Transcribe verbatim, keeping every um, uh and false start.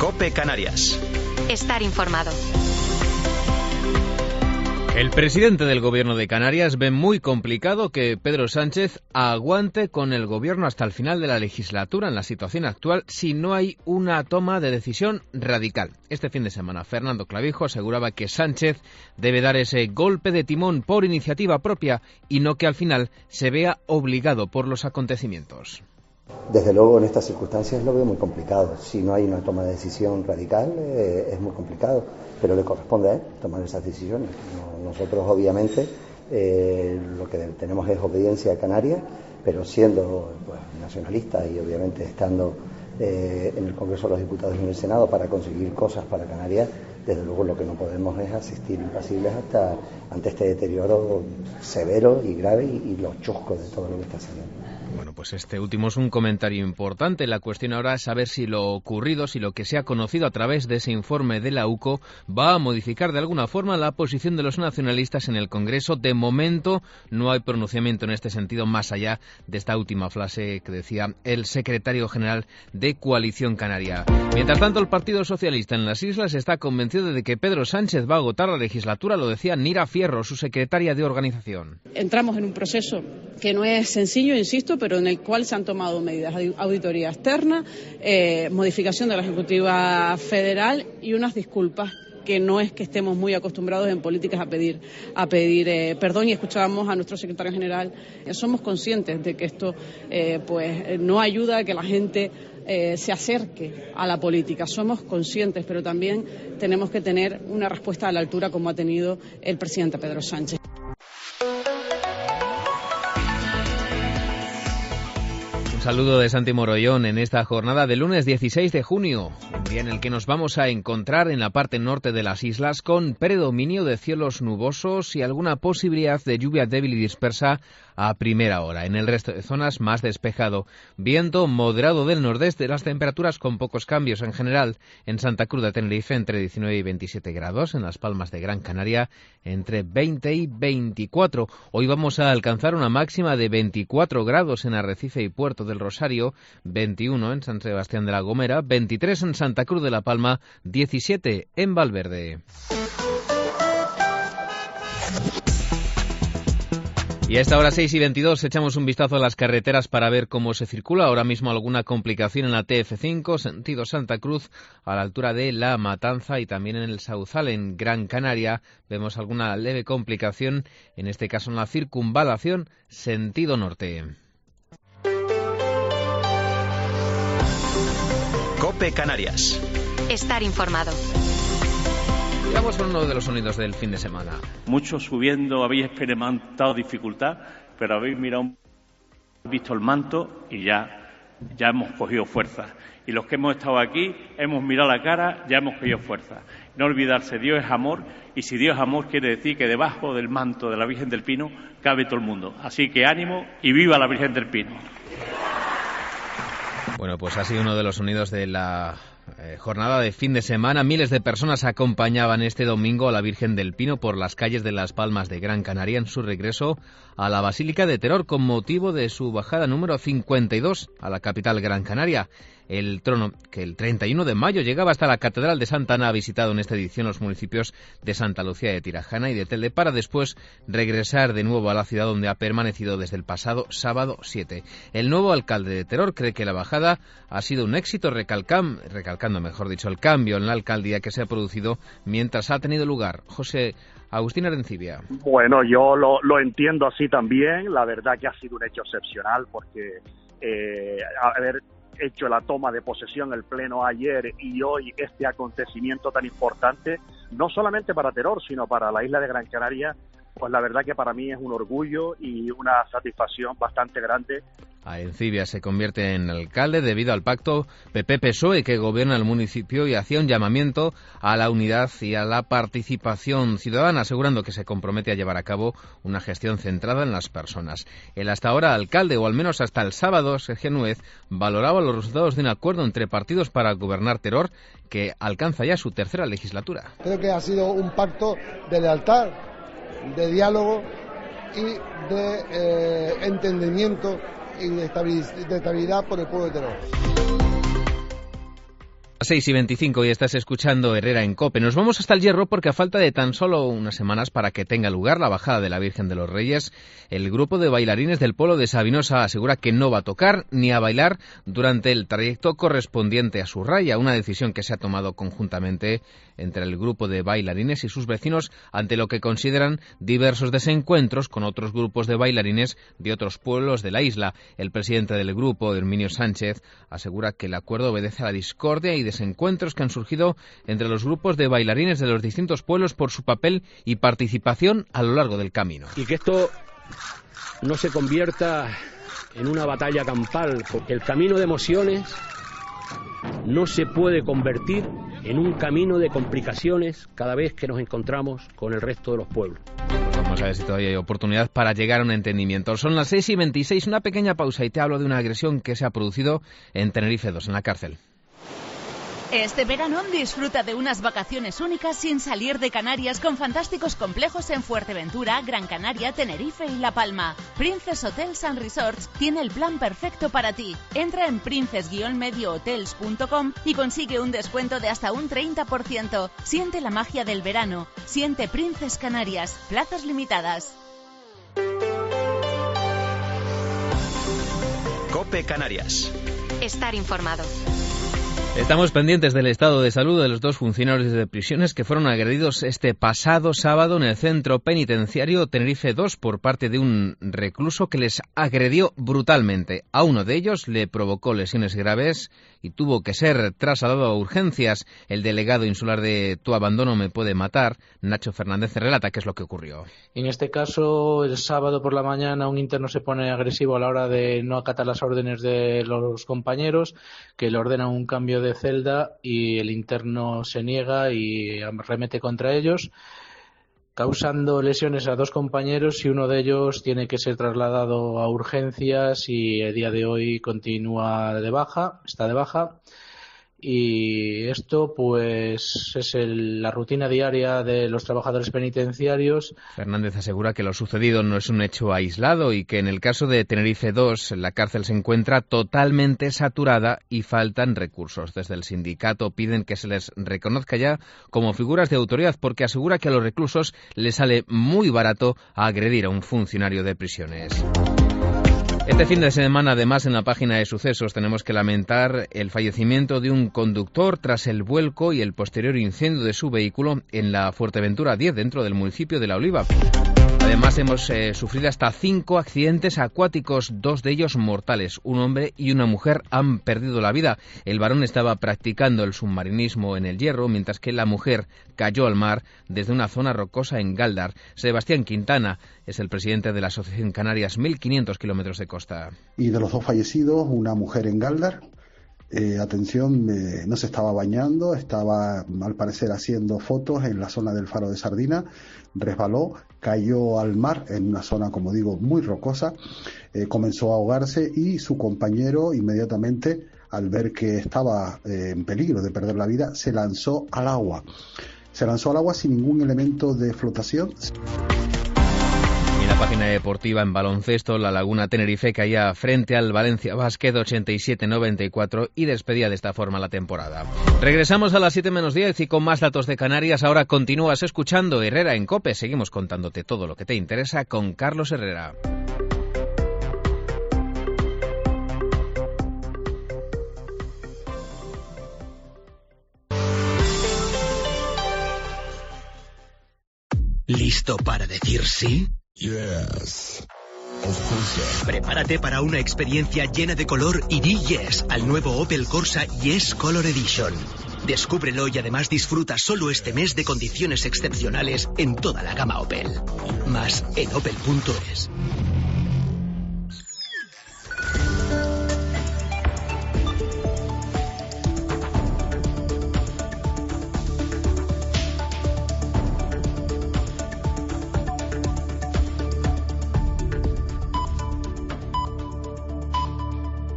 COPE Canarias. Estar informado. El presidente del Gobierno de Canarias ve muy complicado que Pedro Sánchez aguante con el Gobierno hasta el final de la legislatura en la situación actual si no hay una toma de decisión radical. Este fin de semana, Fernando Clavijo aseguraba que Sánchez debe dar ese golpe de timón por iniciativa propia y no que al final se vea obligado por los acontecimientos. Desde luego, en estas circunstancias lo veo muy complicado. Si no hay una toma de decisión radical, eh, es muy complicado, pero le corresponde a él tomar esas decisiones. No, nosotros, obviamente, eh, lo que tenemos es obediencia a Canarias, pero siendo pues, nacionalistas y, obviamente, estando eh, en el Congreso de los Diputados y en el Senado para conseguir cosas para Canarias, desde luego lo que no podemos es asistir impasibles hasta ante este deterioro severo y grave y, y lo chusco de todo lo que está saliendo. Bueno, pues este último es un comentario importante. La cuestión ahora es saber si lo ocurrido, si lo que se ha conocido a través de ese informe de la U C O va a modificar de alguna forma la posición de los nacionalistas en el Congreso. De momento no hay pronunciamiento en este sentido más allá de esta última frase que decía el secretario general de Coalición Canaria. Mientras tanto, el Partido Socialista en las Islas está convencido de que Pedro Sánchez va a agotar la legislatura, lo decía Nira Fierro, su secretaria de organización. Entramos en un proceso que no es sencillo, insisto, pero en el cual se han tomado medidas de auditoría externa, eh, modificación de la Ejecutiva Federal y unas disculpas que no es que estemos muy acostumbrados en políticas a pedir a pedir eh, perdón, y escuchábamos a nuestro secretario general. Eh, somos conscientes de que esto eh, pues no ayuda a que la gente eh, se acerque a la política. Somos conscientes, pero también tenemos que tener una respuesta a la altura como ha tenido el presidente Pedro Sánchez. Saludo de Santi Morollón en esta jornada del lunes dieciséis de junio, un día en el que nos vamos a encontrar en la parte norte de las islas con predominio de cielos nubosos y alguna posibilidad de lluvia débil y dispersa a primera hora. En el resto de zonas más despejado. Viento moderado del nordeste, las temperaturas con pocos cambios en general. En Santa Cruz de Tenerife entre diecinueve y veintisiete grados, en Las Palmas de Gran Canaria entre veinte y veinticuatro. Hoy vamos a alcanzar una máxima de veinticuatro grados en Arrecife y Puerto del Rosario, veintiuno en San Sebastián de la Gomera, veintitrés en Santa Cruz de la Palma, diecisiete en Valverde. Y a esta hora seis y veintidós echamos un vistazo a las carreteras para ver cómo se circula. Ahora mismo alguna complicación en la T F cinco, sentido Santa Cruz, a la altura de La Matanza, y también en el Sauzal, en Gran Canaria. Vemos alguna leve complicación, en este caso en la circunvalación, sentido norte. COPE Canarias. Estar informado. Vamos con uno de los sonidos del fin de semana. Muchos subiendo habéis experimentado dificultad, pero habéis mirado, visto el manto y ya, ya hemos cogido fuerza. Y los que hemos estado aquí, hemos mirado la cara, ya hemos cogido fuerza. No olvidarse, Dios es amor, y si Dios es amor quiere decir que debajo del manto de la Virgen del Pino cabe todo el mundo. Así que ánimo y viva la Virgen del Pino. Bueno, pues ha sido uno de los sonidos de la Eh, jornada de fin de semana. Miles de personas acompañaban este domingo a la Virgen del Pino por las calles de Las Palmas de Gran Canaria en su regreso a la Basílica de Teror con motivo de su bajada número cincuenta y dos a la capital Gran Canaria. El trono, que el treinta y uno de mayo llegaba hasta la Catedral de Santa Ana, ha visitado en esta edición los municipios de Santa Lucía de Tirajana y de Telde para después regresar de nuevo a la ciudad donde ha permanecido desde el pasado sábado siete. El nuevo alcalde de Teror cree que la bajada ha sido un éxito, recalcam, recalcando mejor dicho el cambio en la alcaldía que se ha producido mientras ha tenido lugar. José Agustín Arencibia. Bueno, yo lo, lo entiendo así también. La verdad que ha sido un hecho excepcional porque eh, haber hecho la toma de posesión el pleno ayer y hoy este acontecimiento tan importante, no solamente para Teror, sino para la isla de Gran Canaria, pues la verdad que para mí es un orgullo y una satisfacción bastante grande. Arencibia se convierte en alcalde debido al pacto P P P S O E que gobierna el municipio y hacía un llamamiento a la unidad y a la participación ciudadana, asegurando que se compromete a llevar a cabo una gestión centrada en las personas. El hasta ahora alcalde, o al menos hasta el sábado, Sergio Núñez, valoraba los resultados de un acuerdo entre partidos para gobernar Teror que alcanza ya su tercera legislatura. Creo que ha sido un pacto de lealtad, de diálogo y de eh, entendimiento y de estabilidad por el pueblo de Teror. seis y veinticinco y estás escuchando Herrera en COPE. Nos vamos hasta el Hierro porque a falta de tan solo unas semanas para que tenga lugar la bajada de la Virgen de los Reyes, el grupo de bailarines del pueblo de Sabinosa asegura que no va a tocar ni a bailar durante el trayecto correspondiente a su raya, una decisión que se ha tomado conjuntamente entre el grupo de bailarines y sus vecinos ante lo que consideran diversos desencuentros con otros grupos de bailarines de otros pueblos de la isla. El presidente del grupo, Herminio Sánchez, asegura que el acuerdo obedece a la discordia y desencuentros que han surgido entre los grupos de bailarines de los distintos pueblos por su papel y participación a lo largo del camino. Y que esto no se convierta en una batalla campal, porque el camino de emociones no se puede convertir en un camino de complicaciones cada vez que nos encontramos con el resto de los pueblos. Pues vamos a ver si todavía hay oportunidad para llegar a un entendimiento. Son las seis y veintiséis, una pequeña pausa y te hablo de una agresión que se ha producido en Tenerife dos, en la cárcel. Este verano disfruta de unas vacaciones únicas sin salir de Canarias con fantásticos complejos en Fuerteventura, Gran Canaria, Tenerife y La Palma. Princess Hotels and Resorts tiene el plan perfecto para ti. Entra en princess guion medio hotels punto com y consigue un descuento de hasta un treinta por ciento. Siente la magia del verano. Siente Princess Canarias. Plazas limitadas. COPE Canarias. Estar informado. Estamos pendientes del estado de salud de los dos funcionarios de prisiones que fueron agredidos este pasado sábado en el centro penitenciario Tenerife dos por parte de un recluso que les agredió brutalmente. A uno de ellos le provocó lesiones graves y tuvo que ser trasladado a urgencias. El delegado insular de Tu abandono me puede matar, Nacho Fernández, relata qué es lo que ocurrió. En este caso, el sábado por la mañana un interno se pone agresivo a la hora de no acatar las órdenes de los compañeros, que le ordenan un cambio de celda y el interno se niega y arremete contra ellos, causando lesiones a dos compañeros y uno de ellos tiene que ser trasladado a urgencias y el día de hoy continúa de baja, está de baja. Y esto pues es el, la rutina diaria de los trabajadores penitenciarios. Fernández asegura que lo sucedido no es un hecho aislado y que en el caso de Tenerife dos la cárcel se encuentra totalmente saturada y faltan recursos. Desde el sindicato piden que se les reconozca ya como figuras de autoridad porque asegura que a los reclusos les sale muy barato agredir a un funcionario de prisiones. Este fin de semana, además, en la página de sucesos tenemos que lamentar el fallecimiento de un conductor tras el vuelco y el posterior incendio de su vehículo en la Fuerteventura diez, dentro del municipio de La Oliva. Además, hemos eh, sufrido hasta cinco accidentes acuáticos, dos de ellos mortales. Un hombre y una mujer han perdido la vida. El varón estaba practicando el submarinismo en el Hierro, mientras que la mujer cayó al mar desde una zona rocosa en Galdar. Sebastián Quintana es el presidente de la Asociación Canarias mil quinientos kilómetros de costa. Y de los dos fallecidos, una mujer en Galdar. Eh, atención, eh, no se estaba bañando, estaba al parecer haciendo fotos en la zona del Faro de Sardina, resbaló, cayó al mar en una zona, como digo, muy rocosa, eh, comenzó a ahogarse y su compañero inmediatamente, al ver que estaba eh, en peligro de perder la vida, se lanzó al agua. Se lanzó al agua sin ningún elemento de flotación. En la página deportiva en baloncesto, la Laguna Tenerife caía frente al Valencia Basket ochenta y siete noventa y cuatro y despedía de esta forma la temporada. Regresamos a las siete menos diez y con más datos de Canarias. Ahora continúas escuchando Herrera en COPE. Seguimos contándote todo lo que te interesa con Carlos Herrera. ¿Listo para decir sí? Yes. Of course, yeah. Prepárate para una experiencia llena de color y di yes al nuevo Opel Corsa Yes Color Edition. Descúbrelo y además disfruta solo este mes de condiciones excepcionales en toda la gama Opel. Más en opel punto es.